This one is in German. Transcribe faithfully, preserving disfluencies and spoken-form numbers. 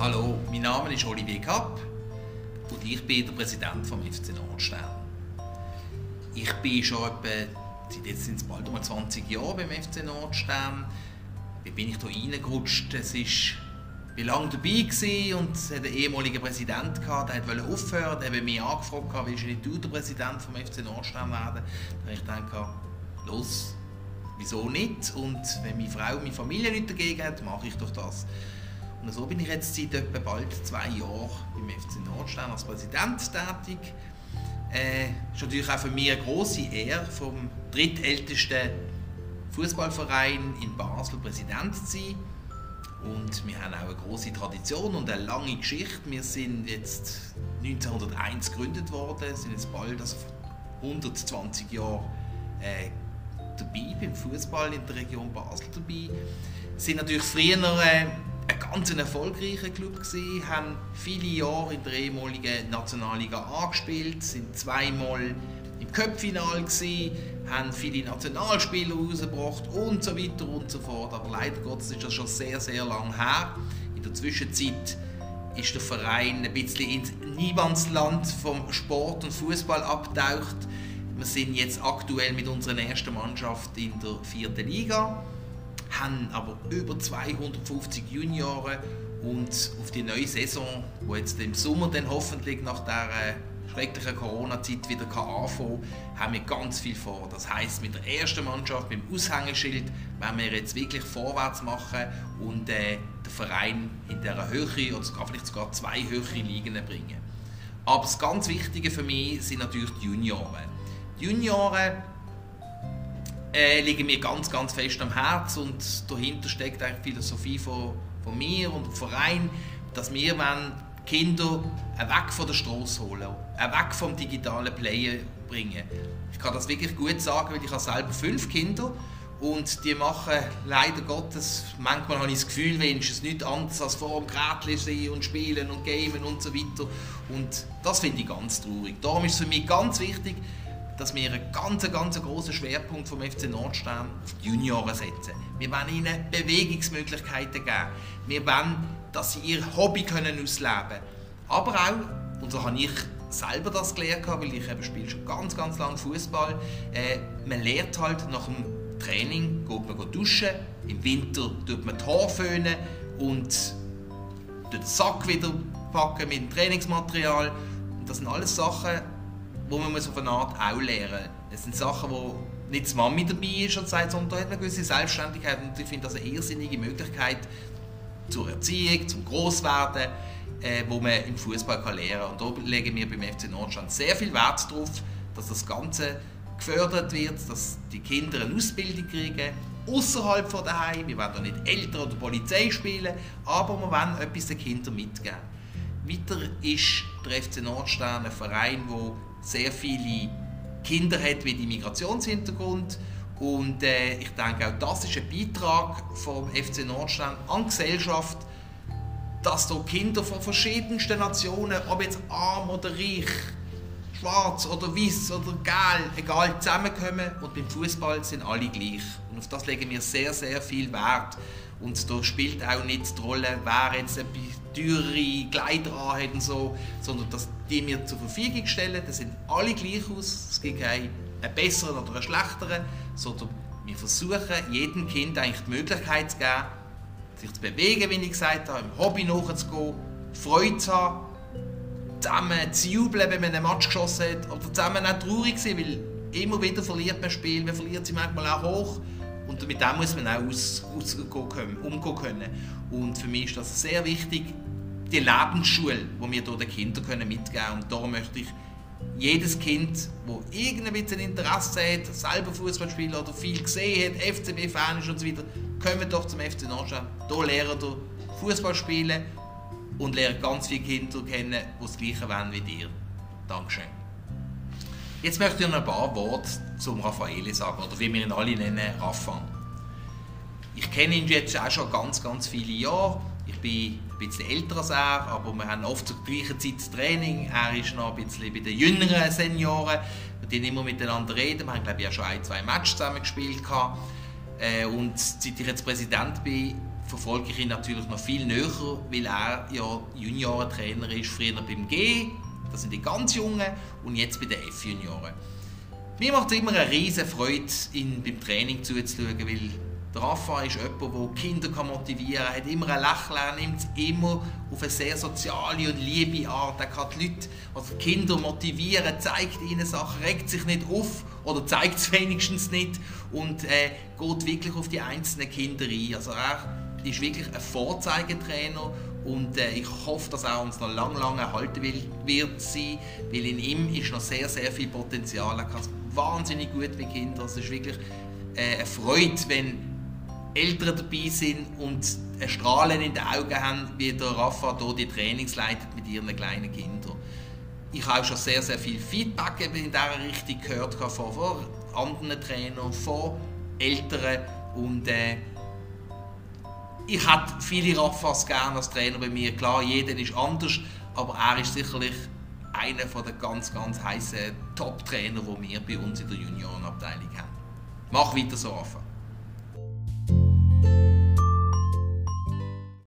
Hallo, mein Name ist Olivier Kapp und ich bin der Präsident vom F C Nordstern. Ich bin schon etwa, jetzt sind es bald um zwanzig Jahre beim F C Nordstern. Wie bin ich hier reingerutscht? Es ist ich war lange dabei und es hatte einen ehemaligen Präsidenten, der wollte aufhören, der hat mich angefragt, willst du nicht du der Präsident vom F C Nordstern werden? Da habe ich gedacht, los, wieso nicht? Und wenn meine Frau und meine Familie nichts dagegen hat, mache ich doch das. Und so bin ich jetzt seit etwa bald zwei Jahren beim F C Nordstern als Präsident tätig. Es äh, ist natürlich auch für mich eine grosse Ehre, vom drittältesten Fußballverein in Basel Präsident zu sein. Und wir haben auch eine grosse Tradition und eine lange Geschichte. Wir sind jetzt neunzehnhunderteins gegründet worden, sind jetzt bald also hundertzwanzig Jahre äh, dabei beim Fußball in der Region Basel dabei. Wir sind natürlich früher äh, ein ganz erfolgreicher Club gewesen, haben viele Jahre in der ehemaligen Nationalliga angespielt, sind zweimal im Cup-Final gewesen, haben viele Nationalspieler rausgebracht und so weiter und so fort. Aber leider Gottes ist das schon sehr, sehr lang her. In der Zwischenzeit ist der Verein ein bisschen ins Niemandsland vom Sport und Fußball abgetaucht. Wir sind jetzt aktuell mit unserer ersten Mannschaft in der vierten Liga, haben aber über zweihundertfünfzig Junioren und auf die neue Saison, die jetzt im Sommer dann hoffentlich nach der schrecklichen Corona-Zeit wieder anfangen kann, haben wir ganz viel vor. Das heisst, mit der ersten Mannschaft, mit dem Aushängeschild, werden wir jetzt wirklich vorwärts machen und äh, den Verein in dieser Höhe oder sogar, vielleicht sogar zwei höhere Ligen bringen. Aber das ganz Wichtige für mich sind natürlich die Junioren. Die Junioren äh, liegen mir ganz, ganz fest am Herzen und dahinter steckt eigentlich die Philosophie von, von mir und dem Verein, dass wir wollen, Kinder weg von der Straße holen, weg vom digitalen Player bringen. Ich kann das wirklich gut sagen, weil ich habe selber fünf Kinder und die machen leider Gottes, manchmal habe ich das Gefühl, wenigstens nichts anderes als vor dem Gerät sehen und spielen und gamen und so weiter. Und das finde ich ganz traurig. Darum ist es für mich ganz wichtig, dass wir einen ganz, ganz grossen Schwerpunkt vom F C Nordstern auf die Junioren setzen. Wir wollen ihnen Bewegungsmöglichkeiten geben. Wir wollen, dass sie ihr Hobby können ausleben können. Aber auch, und so habe ich selber das gelernt, weil ich eben spiele schon ganz, ganz lange Fußball, äh, man lernt halt nach dem Training, geht man duschen, im Winter tut man die Haare föhnen und den Sack wieder packen mit dem Trainingsmaterial. Und das sind alles Sachen, wo man auf eine Art auch lernen muss. Es sind Sachen, wo nicht die Mami dabei ist und sagt, sondern da hat man eine gewisse Selbstständigkeit. Und ich finde das eine irrsinnige Möglichkeit zur Erziehung, zum Grosswerden, äh, wo man im Fußball lernen kann. Und da legen wir beim F C Nordstern sehr viel Wert darauf, dass das Ganze gefördert wird, dass die Kinder eine Ausbildung kriegen, außerhalb von daheim. Wir wollen da nicht Eltern oder Polizei spielen, aber wir wollen etwas den Kindern mitgeben. Weiter ist der F C Nordstern ein Verein, der sehr viele Kinder hat mit Migrationshintergrund. Und äh, ich denke, auch das ist ein Beitrag vom F C Nordstern an die Gesellschaft, dass hier Kinder von verschiedensten Nationen, ob jetzt arm oder reich, schwarz oder weiß oder gelb, egal, zusammenkommen. Und beim Fußball sind alle gleich. Und auf das legen wir sehr, sehr viel Wert. Und da spielt auch nicht die Rolle, wer jetzt teurere Kleider anhat und so, sondern dass die wir zur Verfügung stellen, das sind alle gleich aus. Es gibt keinen besseren oder einen schlechteren, sondern wir versuchen jedem Kind eigentlich die Möglichkeit zu geben, sich zu bewegen, wie ich gesagt habe, im Hobby nachzugehen, Freude zu haben, zusammen zu jubeln, wenn man einen Match geschossen hat, oder zusammen auch traurig sein, weil immer wieder verliert man Spiel, man verliert sie manchmal auch hoch. Und mit dem muss man auch aus, ausgehen, umgehen können. Und für mich ist das sehr wichtig, die Lebensschule, die wir den Kindern mitgeben können. Und darum möchte ich jedes Kind, das irgendein bisschen Interesse hat, selber Fußball spielen oder viel gesehen hat, F C B-Fan ist und so weiter, kommt doch zum F C Nordstern. Hier lernt ihr Fußball spielen und lernt ganz viele Kinder kennen, die das Gleiche wollen wie dir. Dankeschön. Jetzt möchte ich noch ein paar Worte zum Raffaele sagen, oder wie wir ihn alle nennen, Rafa. Ich kenne ihn jetzt auch schon ganz, ganz viele Jahre. Ich bin ein bisschen älter als er, aber wir haben oft zur gleichen Zeit das Training. Er ist noch ein bisschen bei den jüngeren Senioren. Wir reden immer miteinander reden. Wir haben, glaube ich, auch schon ein, zwei Matches zusammen gespielt. Äh, und seit ich jetzt Präsident bin, verfolge ich ihn natürlich noch viel näher, weil er ja Juniorentrainer ist, früher beim G, das sind die ganz Jungen, und jetzt bei den F-Junioren. Mir macht es immer eine riesige Freude, ihn beim Training zuzuschauen, weil der Rafa ist jemand, der Kinder motivieren kann. Er hat immer ein Lächeln, er nimmt es immer auf eine sehr soziale und liebe Art. Er kann die Leute, also die Kinder motivieren, zeigt ihnen Sachen, regt sich nicht auf oder zeigt es wenigstens nicht und äh, geht wirklich auf die einzelnen Kinder ein. Also er ist wirklich ein Vorzeigetrainer und äh, ich hoffe, dass er uns noch lange, lange erhalten will, wird sein, weil in ihm ist noch sehr, sehr viel Potenzial. Er kann es wahnsinnig gut mit Kindern. Es ist wirklich äh, eine Freude, wenn Eltern dabei sind und ein Strahlen in den Augen haben, wie der Rafa hier die Trainings leitet mit ihren kleinen Kindern. Ich habe auch schon sehr, sehr viel Feedback in dieser Richtung gehört von, von anderen Trainern, von Eltern und äh, ich hätte viele Rafas gerne als Trainer bei mir. Klar, jeder ist anders, aber er ist sicherlich einer der ganz, ganz heißen Top-Trainer, die wir bei uns in der Juniorenabteilung haben. Mach weiter so, Rafa.